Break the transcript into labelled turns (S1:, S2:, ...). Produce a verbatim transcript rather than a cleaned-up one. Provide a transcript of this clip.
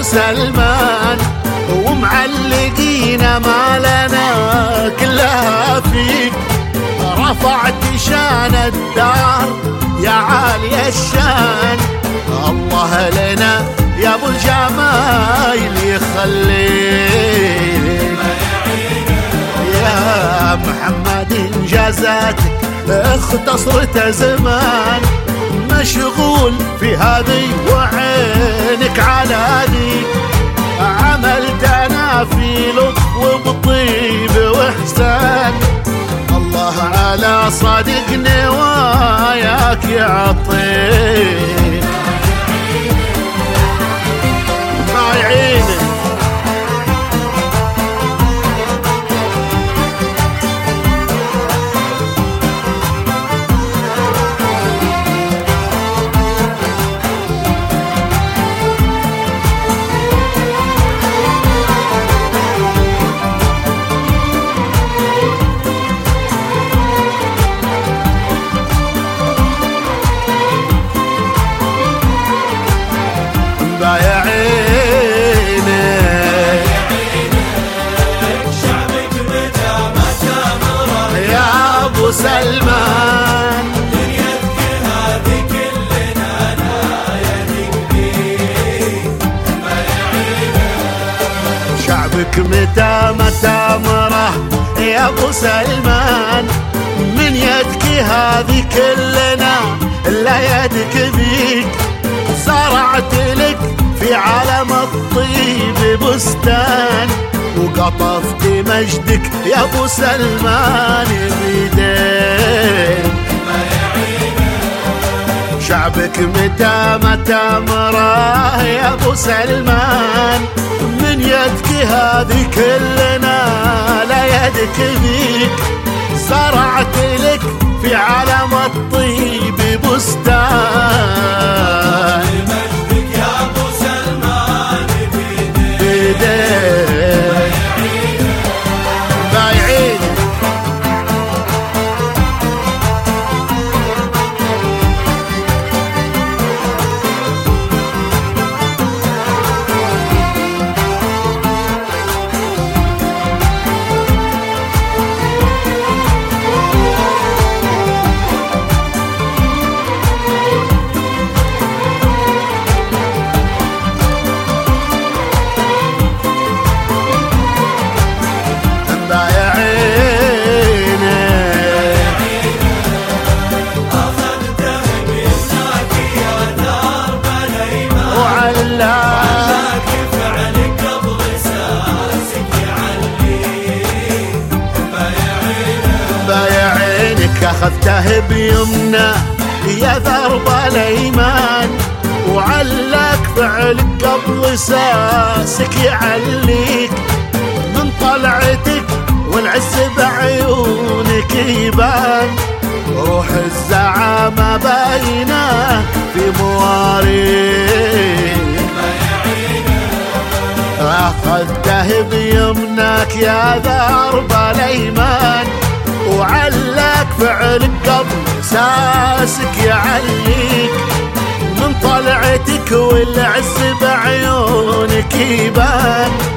S1: سلمان، ومعلقين ما لنا كلها فيك. رفعت شان الدار يا عالي الشان، الله لنا يا ابو الجمايل يخليك. يا محمد انجازاتك اختصرت زمان، مشغول في هذه وعينك على ذيك. عملت انا في لطف وبطيب واحسان، الله على صادق نواياك يعطيك. ما يعينك يا عينك.
S2: شعبك متى متى مرة
S1: يا ابو سلمان،
S2: دنيتك هذه كلنا نايدك بيه. ما يعينك
S1: شعبك متى متى مره يا ابو سلمان، من يدك هذه كلنا لا يدك بيك. زرعت لك في عالم الطيب بستان، وقطفت مجدك يا ابو سلمان بيدين. شعبك متى متى مراه يا ابو سلمان، من يدك هذه كلنا لا يدك بيك. زرعت لك في عالم الطيب بستان،
S2: مجدك يا ابو سلمان بيديك.
S1: بيدين بايعين. اخذته بيمنى يا ذرب الايمان، وعلاك فعلك قبل ساسك يعليك. من طلعتك والعز بعيونك يبان، روح الزعامة باينة في مواريك. اخذته بيمناك يا ذرب الايمان، وعلاك فعلك قبل ساسك يعليك. من طلعتك والعز بعيونك يبان،